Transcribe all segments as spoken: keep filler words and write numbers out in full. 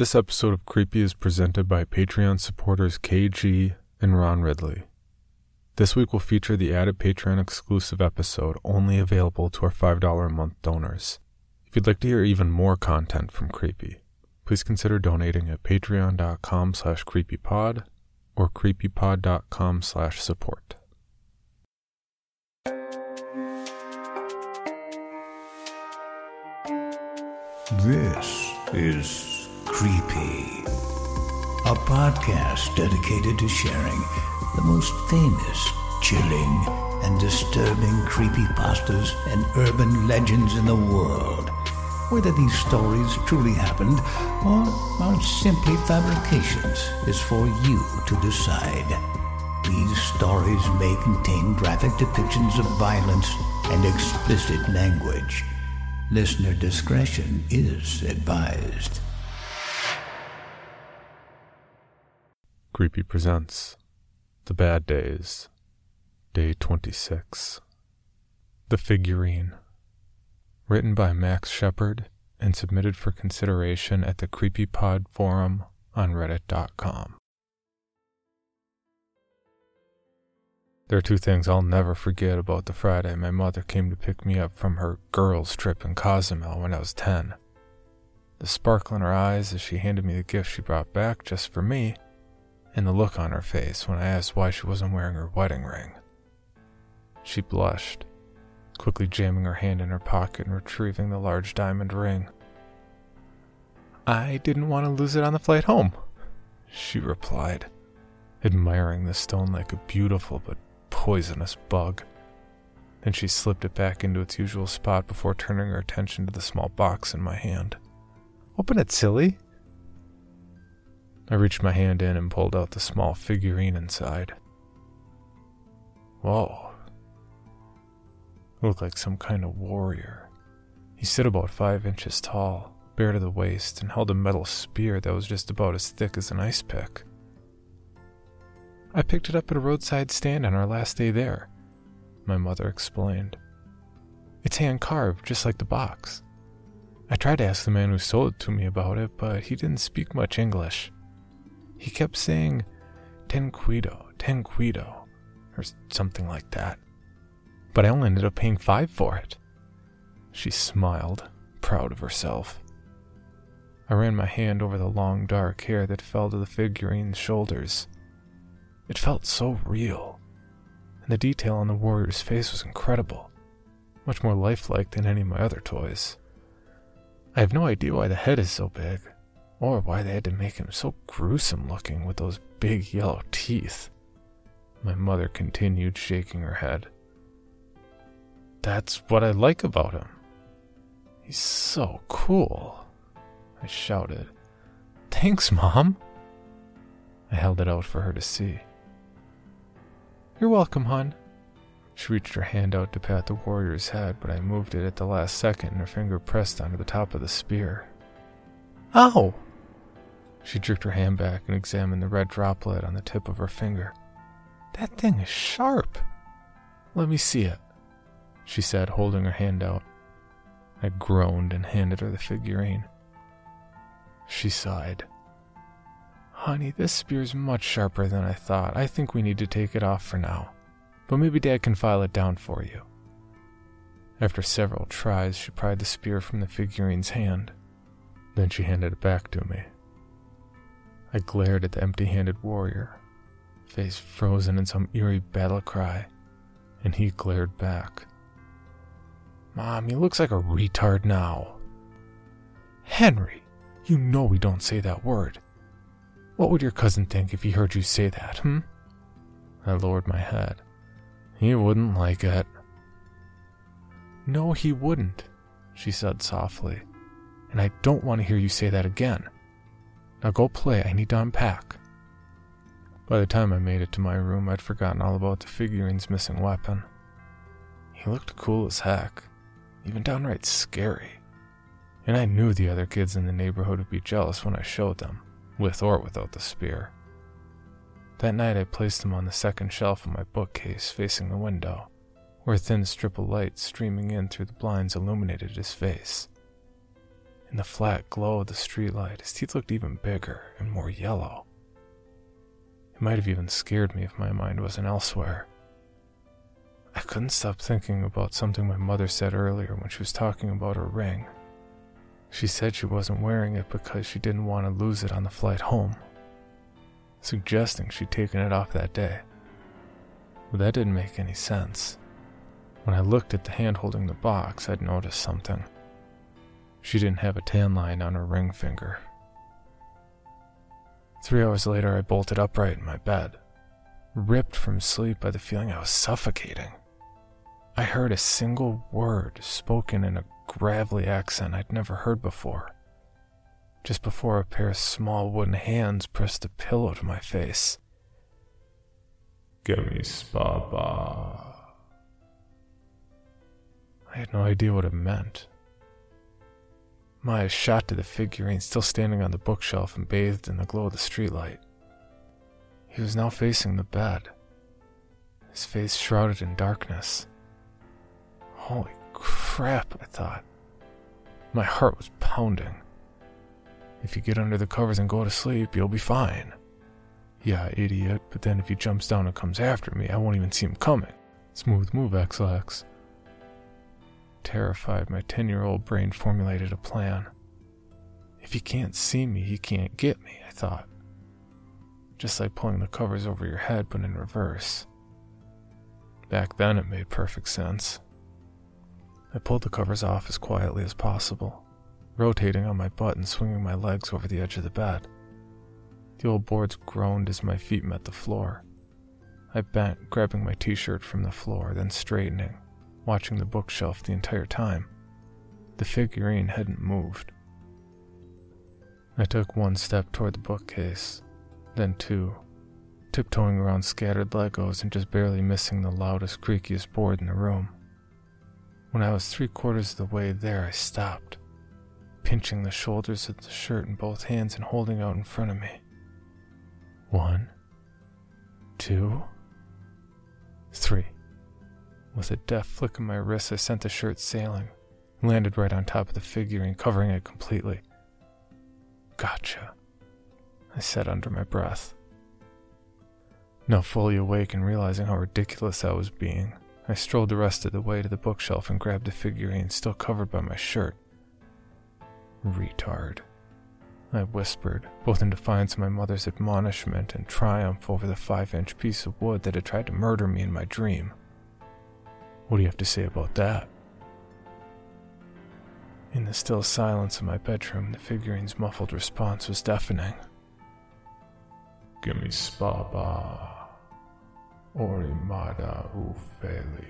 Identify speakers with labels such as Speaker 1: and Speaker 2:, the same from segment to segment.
Speaker 1: This episode of Creepy is presented by Patreon supporters K G and Ron Ridley. This week will feature the added Patreon exclusive episode only available to our five dollars a month donors. If you'd like to hear even more content from Creepy, please consider donating at patreon.com slash creepypod or creepypod.com slash support.
Speaker 2: This is Creepy, a podcast dedicated to sharing the most famous, chilling, and disturbing creepypastas and urban legends in the world. Whether these stories truly happened or are simply fabrications is for you to decide. These stories may contain graphic depictions of violence and explicit language. Listener discretion is advised.
Speaker 1: Creepy presents The Bad Days, Day twenty-six. The Figurine. Written by Max Shepard and submitted for consideration at the CreepyPod forum on reddit dot com. There are two things I'll never forget about the Friday my mother came to pick me up from her girls' trip in Cozumel when I was ten. The sparkle in her eyes as she handed me the gift she brought back just for me, and the look on her face when I asked why she wasn't wearing her wedding ring. She blushed, quickly jamming her hand in her pocket and retrieving the large diamond ring. "I didn't want to lose it on the flight home," she replied, admiring the stone like a beautiful but poisonous bug. Then she slipped it back into its usual spot before turning her attention to the small box in my hand. "Open it, silly." I reached my hand in and pulled out the small figurine inside. Whoa. It looked like some kind of warrior. He stood about five inches tall, bare to the waist, and held a metal spear that was just about as thick as an ice pick. "I picked it up at a roadside stand on our last day there," my mother explained. "It's hand-carved, just like the box. I tried to ask the man who sold it to me about it, but he didn't speak much English. He kept saying, ten cuido, ten cuido, or something like that. But I only ended up paying five for it." She smiled, proud of herself. I ran my hand over the long dark hair that fell to the figurine's shoulders. It felt so real, and the detail on the warrior's face was incredible, much more lifelike than any of my other toys. I have no idea why the head is so big, or why they had to make him so gruesome looking with those big yellow teeth. My mother continued, shaking her head. "That's what I like about him. He's so cool," I shouted. "Thanks, Mom." I held it out for her to see. "You're welcome, hon." She reached her hand out to pat the warrior's head, but I moved it at the last second and her finger pressed onto the top of the spear. "Ow!" She jerked her hand back and examined the red droplet on the tip of her finger. "That thing is sharp." "Let me see it," she said, holding her hand out. I groaned and handed her the figurine. She sighed. "Honey, this spear's much sharper than I thought. I think we need to take it off for now. But maybe Dad can file it down for you." After several tries, she pried the spear from the figurine's hand. Then she handed it back to me. I glared at the empty-handed warrior, face frozen in some eerie battle cry, and he glared back. "Mom, he looks like a retard now." "Henry, you know we don't say that word. What would your cousin think if he heard you say that, hmm?" I lowered my head. "He wouldn't like it." "No, he wouldn't," she said softly. "And I don't want to hear you say that again. Now go play, I need to unpack." By the time I made it to my room, I'd forgotten all about the figurine's missing weapon. He looked cool as heck, even downright scary. And I knew the other kids in the neighborhood would be jealous when I showed them, with or without the spear. That night I placed him on the second shelf of my bookcase facing the window, where a thin strip of light streaming in through the blinds illuminated his face. In the flat glow of the streetlight, his teeth looked even bigger and more yellow. It might have even scared me if my mind wasn't elsewhere. I couldn't stop thinking about something my mother said earlier when she was talking about her ring. She said she wasn't wearing it because she didn't want to lose it on the flight home, suggesting she'd taken it off that day. But that didn't make any sense. When I looked at the hand holding the box, I'd noticed something. She didn't have a tan line on her ring finger. Three hours later, I bolted upright in my bed, ripped from sleep by the feeling I was suffocating. I heard a single word spoken in a gravelly accent I'd never heard before, just before a pair of small wooden hands pressed a pillow to my face.
Speaker 3: Gimme Spaba.
Speaker 1: I had no idea what it meant. My eyes shot to the figurine still standing on the bookshelf and bathed in the glow of the streetlight. He was now facing the bed, his face shrouded in darkness. Holy crap, I thought. My heart was pounding. If you get under the covers and go to sleep, you'll be fine. Yeah, idiot, but then if he jumps down and comes after me, I won't even see him coming. Smooth move, X-Lax. Terrified, my ten-year-old brain formulated a plan. If he can't see me, he can't get me, I thought. Just like pulling the covers over your head, but in reverse. Back then, it made perfect sense. I pulled the covers off as quietly as possible, rotating on my butt and swinging my legs over the edge of the bed. The old boards groaned as my feet met the floor. I bent, grabbing my t-shirt from the floor, then straightening, watching the bookshelf the entire time. The figurine hadn't moved. I took one step toward the bookcase, then two, tiptoeing around scattered Legos and just barely missing the loudest, creakiest board in the room. When I was three quarters of the way there, I stopped, pinching the shoulders of the shirt in both hands and holding out in front of me. One, two, three. With a deft flick of my wrist, I sent the shirt sailing, landed right on top of the figurine, covering it completely. Gotcha, I said under my breath. Now fully awake and realizing how ridiculous I was being, I strolled the rest of the way to the bookshelf and grabbed the figurine still covered by my shirt. Retard, I whispered, both in defiance of my mother's admonishment and triumph over the five-inch piece of wood that had tried to murder me in my dream. What do you have to say about that? In the still silence of my bedroom, the figurine's muffled response was deafening.
Speaker 3: Gimme Spaba. Orimada Ufeli.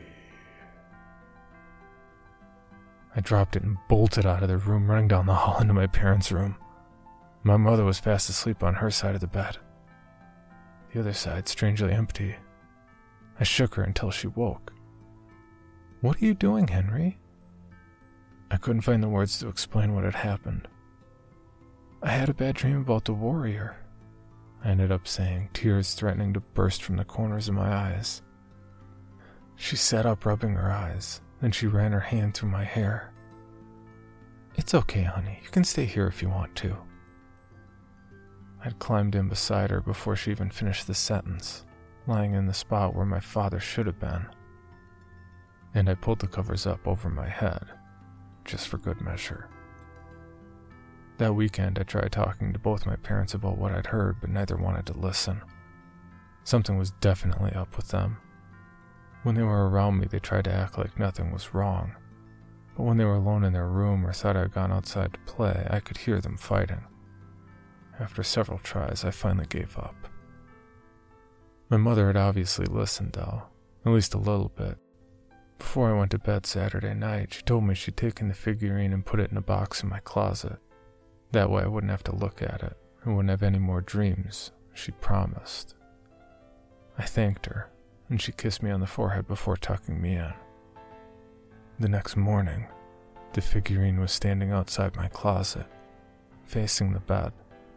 Speaker 1: I dropped it and bolted out of the room, running down the hall into my parents' room. My mother was fast asleep on her side of the bed. The other side strangely empty. I shook her until she woke. What are you doing, Henry? I couldn't find the words to explain what had happened. I had a bad dream about the warrior, I ended up saying, tears threatening to burst from the corners of my eyes. She sat up, rubbing her eyes, then she ran her hand through my hair. It's okay, honey. You can stay here if you want to. I'd climbed in beside her before she even finished the sentence, lying in the spot where my father should have been. And I pulled the covers up over my head, just for good measure. That weekend, I tried talking to both my parents about what I'd heard, but neither wanted to listen. Something was definitely up with them. When they were around me, they tried to act like nothing was wrong. But when they were alone in their room or thought I'd gone outside to play, I could hear them fighting. After several tries, I finally gave up. My mother had obviously listened, though, at least a little bit. Before I went to bed Saturday night, she told me she'd taken the figurine and put it in a box in my closet. That way I wouldn't have to look at it, and wouldn't have any more dreams, she promised. I thanked her, and she kissed me on the forehead before tucking me in. The next morning, the figurine was standing outside my closet, facing the bed.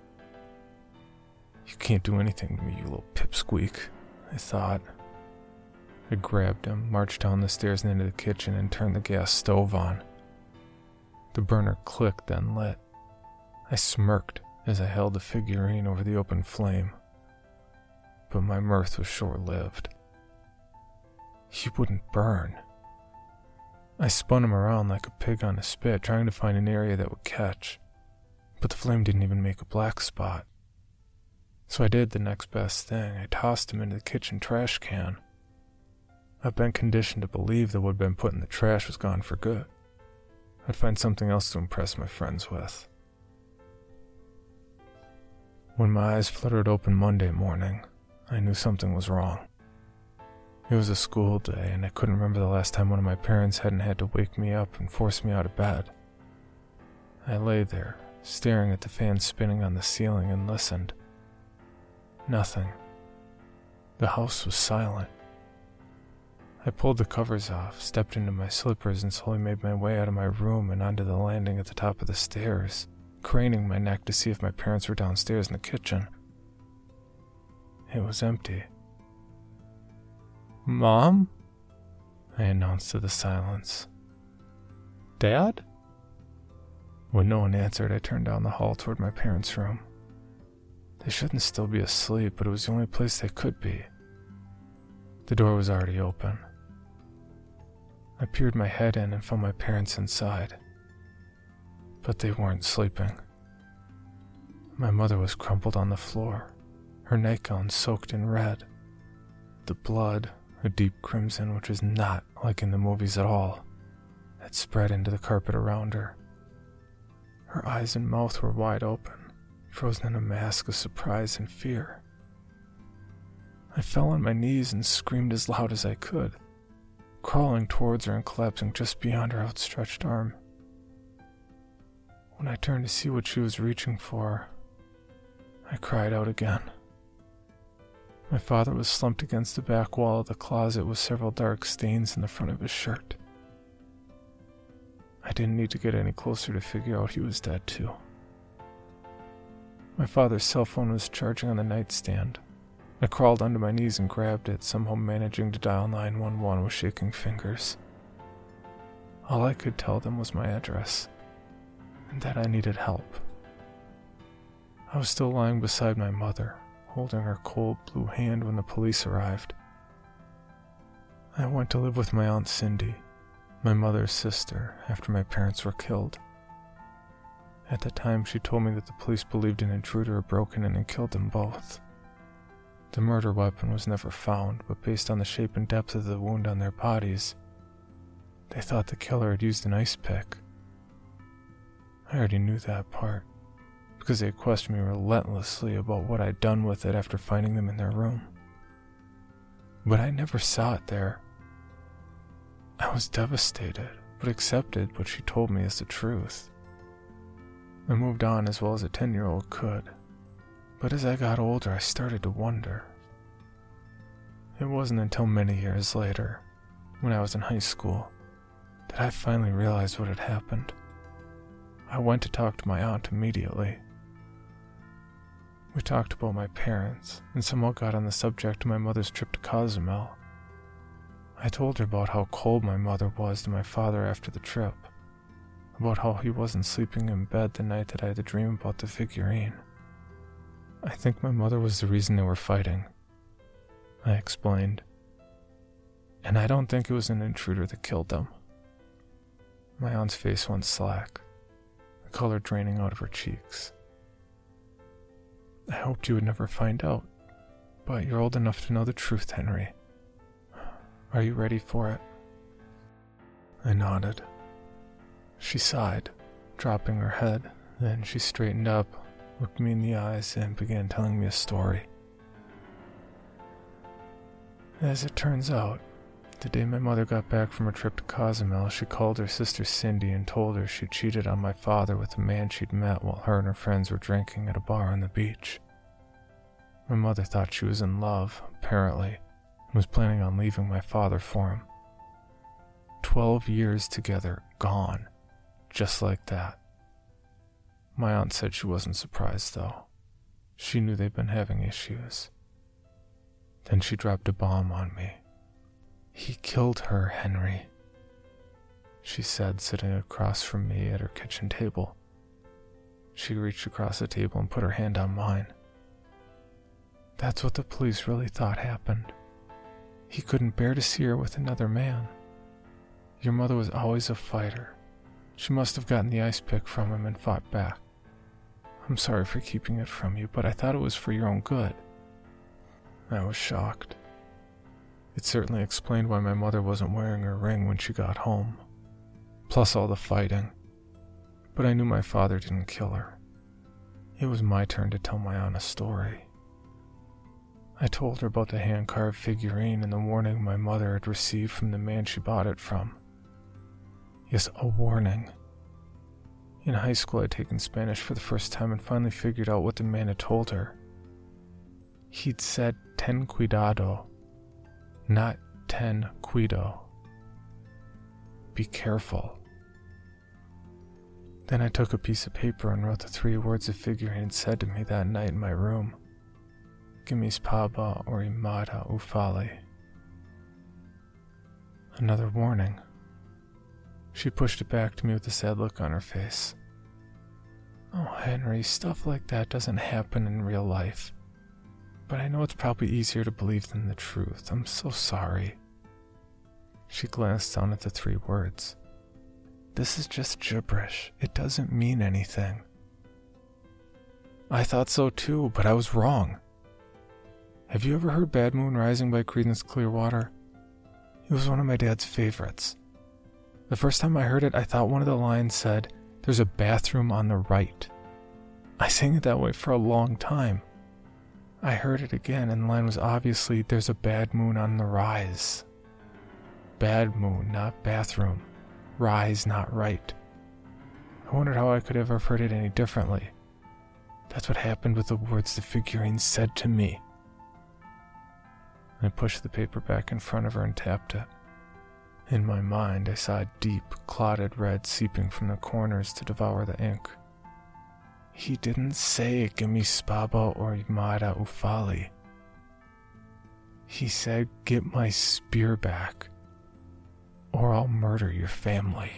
Speaker 1: You can't do anything to me, you little pipsqueak, I thought. I grabbed him, marched down the stairs and into the kitchen, and turned the gas stove on. The burner clicked, then lit. I smirked as I held the figurine over the open flame. But my mirth was short-lived. He wouldn't burn. I spun him around like a pig on a spit, trying to find an area that would catch. But the flame didn't even make a black spot. So I did the next best thing. I tossed him into the kitchen trash can. I've been conditioned to believe that what had been put in the trash was gone for good. I'd find something else to impress my friends with. When my eyes fluttered open Monday morning, I knew something was wrong. It was a school day, and I couldn't remember the last time one of my parents hadn't had to wake me up and force me out of bed. I lay there, staring at the fan spinning on the ceiling, and listened. Nothing. The house was silent. I pulled the covers off, stepped into my slippers, and slowly made my way out of my room and onto the landing at the top of the stairs, craning my neck to see if my parents were downstairs in the kitchen. It was empty. "Mom?" I announced to the silence. "Dad?" When no one answered, I turned down the hall toward my parents' room. They shouldn't still be asleep, but it was the only place they could be. The door was already open. I peered my head in and found my parents inside. But they weren't sleeping. My mother was crumpled on the floor, her nightgown soaked in red. The blood, a deep crimson which was not like in the movies at all, had spread into the carpet around her. Her eyes and mouth were wide open, frozen in a mask of surprise and fear. I fell on my knees and screamed as loud as I could, crawling towards her and collapsing just beyond her outstretched arm. When I turned to see what she was reaching for, I cried out again. My father was slumped against the back wall of the closet with several dark stains in the front of his shirt. I didn't need to get any closer to figure out he was dead too. My father's cell phone was charging on the nightstand. I crawled onto my knees and grabbed it, somehow managing to dial nine one one with shaking fingers. All I could tell them was my address, and that I needed help. I was still lying beside my mother, holding her cold blue hand when the police arrived. I went to live with my Aunt Cindy, my mother's sister, after my parents were killed. At the time, she told me that the police believed an intruder had broken in and killed them both. The murder weapon was never found, but based on the shape and depth of the wound on their bodies, they thought the killer had used an ice pick. I already knew that part, because they had questioned me relentlessly about what I'd done with it after finding them in their room. But I never saw it there. I was devastated, but accepted what she told me as the truth. I moved on as well as a ten-year-old could, but as I got older, I started to wonder. It wasn't until many years later, when I was in high school, that I finally realized what had happened. I went to talk to my aunt immediately. We talked about my parents, and somewhat got on the subject of my mother's trip to Cozumel. I told her about how cold my mother was to my father after the trip, about how he wasn't sleeping in bed the night that I had the dream about the figurine. I think my mother was the reason they were fighting, I explained. And I don't think it was an intruder that killed them. My aunt's face went slack, the color draining out of her cheeks. I hoped you would never find out, but you're old enough to know the truth, Henry. Are you ready for it? I nodded. She sighed, dropping her head. Then she straightened up, looked me in the eyes, and began telling me a story. As it turns out, the day my mother got back from her trip to Cozumel, she called her sister Cindy and told her she cheated on my father with a man she'd met while her and her friends were drinking at a bar on the beach. My mother thought she was in love, apparently, and was planning on leaving my father for him. Twelve years together, gone, just like that. My aunt said she wasn't surprised, though. She knew they'd been having issues. Then she dropped a bomb on me. He killed her, Henry. she said, sitting across from me at her kitchen table. She reached across the table and put her hand on mine. That's what the police really thought happened. He couldn't bear to see her with another man. Your mother was always a fighter. She must have gotten the ice pick from him and fought back. I'm sorry for keeping it from you, but I thought it was for your own good. I was shocked. It certainly explained why my mother wasn't wearing her ring when she got home, plus all the fighting. But I knew my father didn't kill her. It was my turn to tell my honest story. I told her about the hand-carved figurine and the warning my mother had received from the man she bought it from. Yes, a warning. In high school, I'd taken Spanish for the first time and finally figured out what the man had told her. He'd said, ten cuidado, not ten cuido. Be careful. Then I took a piece of paper and wrote the three words the figurine had said to me that night in my room. Gimispaba or Imada Ufali. Another warning. She pushed it back to me with a sad look on her face. Oh, Henry, stuff like that doesn't happen in real life. But I know it's probably easier to believe than the truth. I'm so sorry. She glanced down at the three words. This is just gibberish. It doesn't mean anything. I thought so too, but I was wrong. Have you ever heard Bad Moon Rising by Creedence Clearwater? It was one of my dad's favorites. The first time I heard it, I thought one of the lines said, "There's a bathroom on the right." I sang it that way for a long time. I heard it again, and the line was obviously, "There's a bad moon on the rise." Bad moon, not bathroom. Rise, not right. I wondered how I could ever have heard it any differently. That's what happened with the words the figurine said to me. I pushed the paper back in front of her and tapped it. In my mind, I saw a deep, clotted red seeping from the corners to devour the ink. He didn't say Gimispaba or Imada Ufali. He said, "Get my spear back, or I'll murder your family."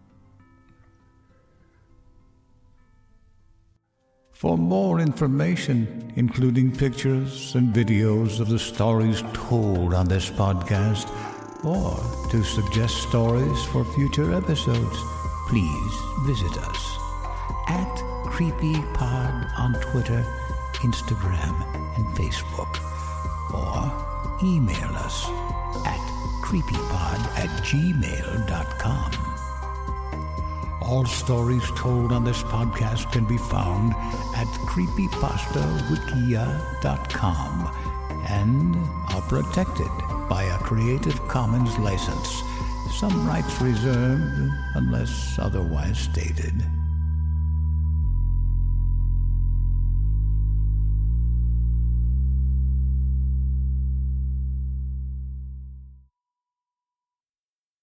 Speaker 2: For more information, including pictures and videos of the stories told on this podcast, or to suggest stories for future episodes, please visit us at CreepyPod on Twitter, Instagram, and Facebook, or email us at creepypod at gmail dot com. All stories told on this podcast can be found at creepypasta wikia dot com and are protected by a Creative Commons license. Some rights reserved unless otherwise stated.